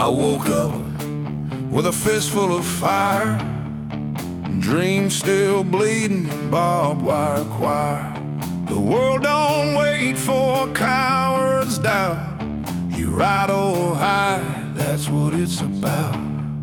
I woke up with a fistful of fire, dreams still bleeding, barbed wire choir. The world don't wait for cowards down. You ride or hide, that's what it's about.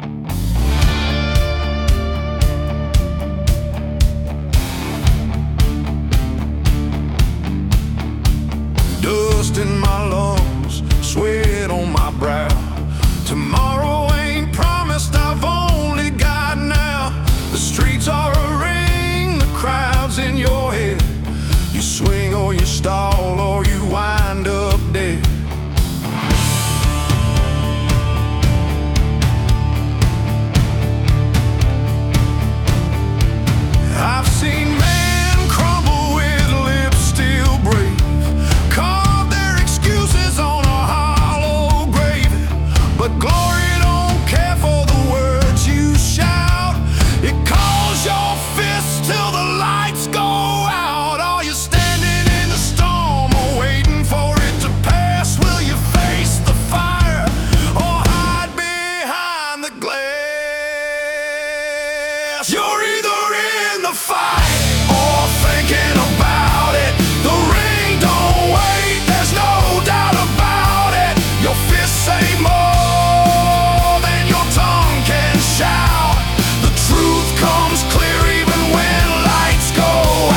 Dust in my lungs, sweat on my brow. Tomorrow ain't promised, I've only got now. The streets are a ring, the crowd's in your head. You swing or you stall or you wind up dead. I've seen men crumble with lips still brave, carve their excuses on a hollow grave. But glory don't care for the words you shout. It calls your fists till the lights go out. Are you standing in the storm or waiting for it to pass? Will you face the fire or hide behind the glass? You're either in the fight or thinking about it. The ring don't wait, there's no doubt about it. Your fists say more than your tongue can shout. The truth comes clear even when lights go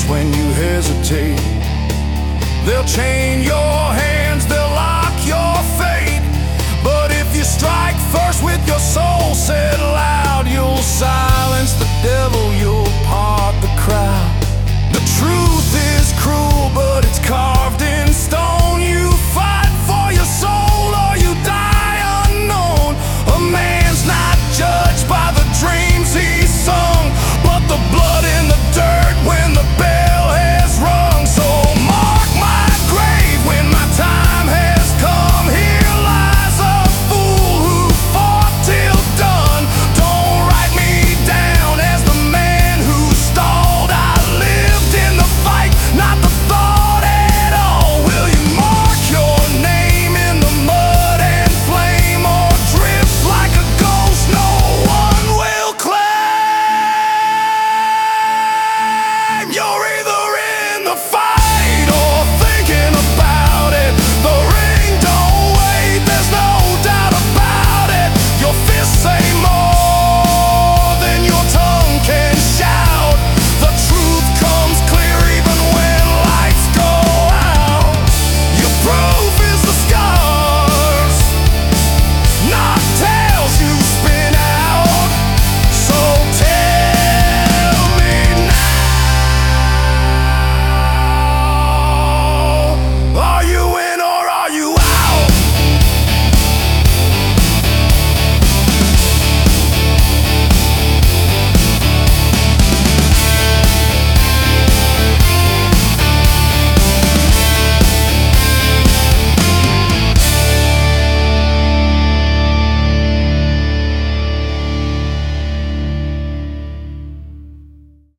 when you hesitate. They'll chain your hands, they'll lock your fate. But if you strike first with your soul said loud, you'll silence the devil